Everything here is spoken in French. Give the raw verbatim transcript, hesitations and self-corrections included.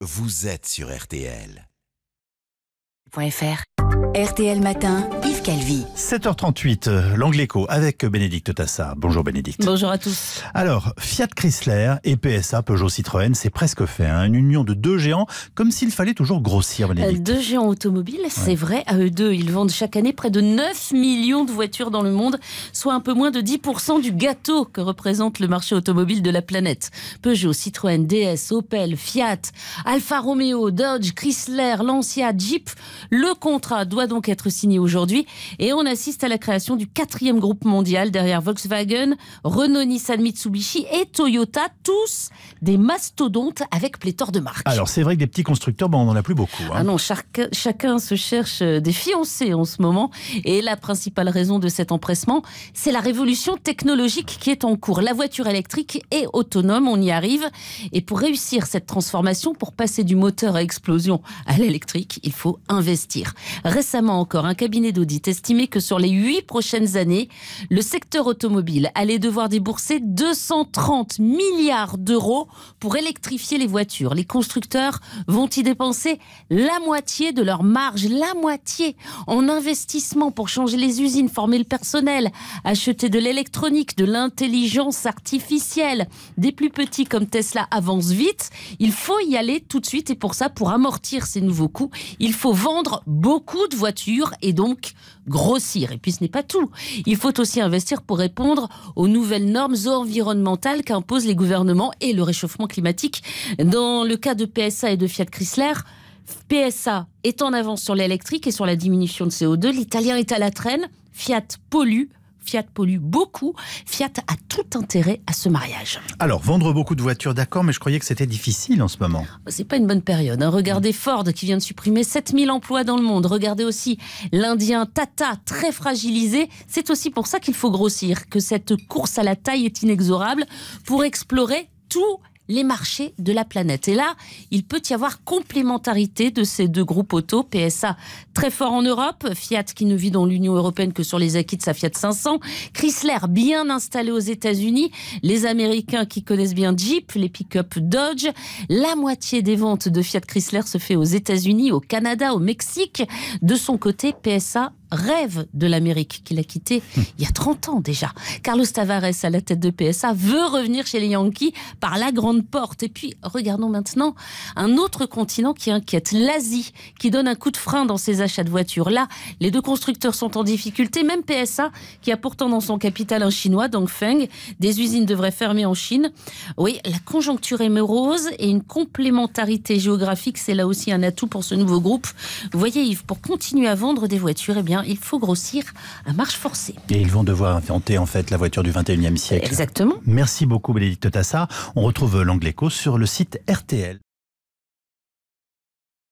Vous êtes sur R T L. .fr R T L Matin, Yves Calvi. sept heures trente-huit, l'Angle Écho avec Bénédicte Tassat. Bonjour Bénédicte. Bonjour à tous. Alors, Fiat Chrysler et P S A, Peugeot Citroën, c'est presque fait. Hein, une union de deux géants, comme s'il fallait toujours grossir, Bénédicte. Deux géants automobiles, c'est ouais. vrai. À eux deux, ils vendent chaque année près de neuf millions de voitures dans le monde, soit un peu moins de dix pour cent du gâteau que représente le marché automobile de la planète. Peugeot, Citroën, D S, Opel, Fiat, Alfa Romeo, Dodge, Chrysler, Lancia, Jeep. Le contrat doit donc être signé aujourd'hui et on assiste à la création du quatrième groupe mondial derrière Volkswagen, Renault, Nissan, Mitsubishi et Toyota, tous des mastodontes avec pléthore de marques. Alors c'est vrai que des petits constructeurs, bon, on n'en a plus beaucoup. Hein. Ah non, chaque, chacun se cherche des fiancés en ce moment et la principale raison de cet empressement, c'est la révolution technologique qui est en cours. La voiture électrique et autonome, on y arrive. Et pour réussir cette transformation, pour passer du moteur à explosion à l'électrique, il faut investir. Récemment encore, un cabinet d'audit estimait que sur les huit prochaines années, le secteur automobile allait devoir débourser deux cent trente milliards d'euros pour électrifier les voitures. Les constructeurs vont y dépenser la moitié de leur marge, la moitié en investissement pour changer les usines, former le personnel, acheter de l'électronique, de l'intelligence artificielle. Des plus petits comme Tesla avancent vite. Il faut y aller tout de suite et pour ça, pour amortir ces nouveaux coûts, il faut vendre beaucoup de voitures et donc grossir. Et puis ce n'est pas tout. Il faut aussi investir pour répondre aux nouvelles normes environnementales qu'imposent les gouvernements et le réchauffement climatique. Dans le cas de P S A et de Fiat Chrysler, P S A est en avance sur l'électrique et sur la diminution de C O deux. L'Italien est à la traîne. Fiat pollue. Fiat pollue beaucoup. Fiat a tout intérêt à ce mariage. Alors, vendre beaucoup de voitures, d'accord, mais je croyais que c'était difficile en ce moment. C'est pas une bonne période. Hein. Regardez Ford qui vient de supprimer sept mille emplois dans le monde. Regardez aussi l'Indien Tata, très fragilisé. C'est aussi pour ça qu'il faut grossir, que cette course à la taille est inexorable pour explorer tout les marchés de la planète. Et là, il peut y avoir complémentarité de ces deux groupes auto. P S A très fort en Europe, Fiat qui ne vit dans l'Union européenne que sur les acquis de sa Fiat cinq cents, Chrysler bien installé aux États-Unis, les Américains qui connaissent bien Jeep, les pick-up Dodge. La moitié des ventes de Fiat Chrysler se fait aux États-Unis, au Canada, au Mexique. De son côté, P S A rêve de l'Amérique qu'il a quitté hum. il y a trente ans déjà. Carlos Tavares à la tête de P S A veut revenir chez les Yankees par la grande porte. Et puis regardons maintenant un autre continent qui inquiète, l'Asie, qui donne un coup de frein dans ses achats de voitures. Là, les deux constructeurs sont en difficulté, même P S A qui a pourtant dans son capital un chinois, Dongfeng. Des usines devraient fermer en Chine. Oui, la conjoncture est morose et une complémentarité géographique, c'est là aussi un atout pour ce nouveau groupe. Vous voyez Yves, pour continuer à vendre des voitures, eh bien il faut grossir à marche forcée. Et ils vont devoir inventer en fait la voiture du vingt et unième siècle. Exactement. Merci beaucoup Bénédicte Tassat. On retrouve l'Angle Écho sur le site R T L.